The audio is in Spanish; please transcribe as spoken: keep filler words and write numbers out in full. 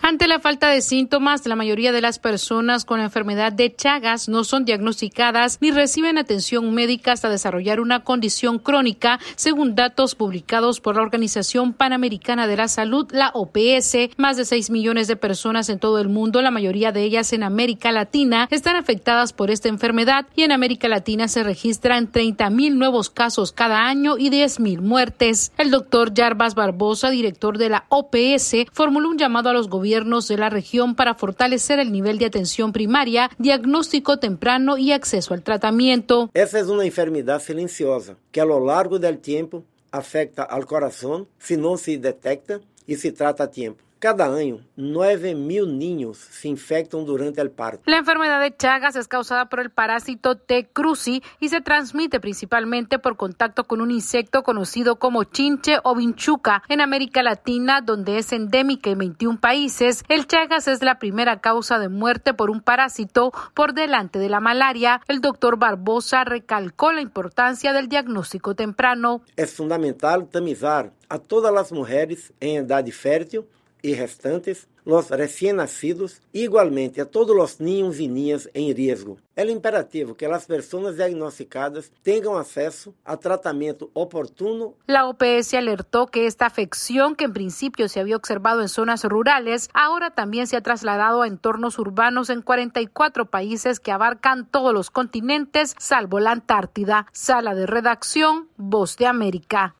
Ante la falta de síntomas, la mayoría de las personas con la enfermedad de Chagas no son diagnosticadas ni reciben atención médica hasta desarrollar una condición crónica, según datos publicados por la Organización Panamericana de la Salud, la O P S. Más de seis millones de personas en todo el mundo, la mayoría de ellas en América Latina, están afectadas por esta enfermedad, y en América Latina se registran treinta mil nuevos casos cada año y diez mil muertes. El doctor Jarbas Barbosa, director de la O P S, formuló un llamado a los gobiernos de la región para fortalecer el nivel de atención primaria, diagnóstico temprano y acceso al tratamiento. Essa es una enfermedad silenciosa que a lo largo del tiempo afecta al corazón si no se detecta y se trata a tiempo. Cada año, nueve mil niños se infectan durante el parto. La enfermedad de Chagas es causada por el parásito T. cruzi y se transmite principalmente por contacto con un insecto conocido como chinche o vinchuca. En América Latina, donde es endémica en veintiún países, el Chagas es la primera causa de muerte por un parásito por delante de la malaria. El doctor Barbosa recalcó la importancia del diagnóstico temprano. Es fundamental tamizar a todas las mujeres en edad fértil y gestantes, los recién nacidos, igualmente a todos los niños y niñas en riesgo. Es imperativo que las personas diagnosticadas tengan acceso a tratamiento oportuno. La O P S alertó que esta afección, que en principio se había observado en zonas rurales, ahora también se ha trasladado a entornos urbanos en cuarenta y cuatro países que abarcan todos los continentes, salvo la Antártida. Sala de redacción, Voz de América.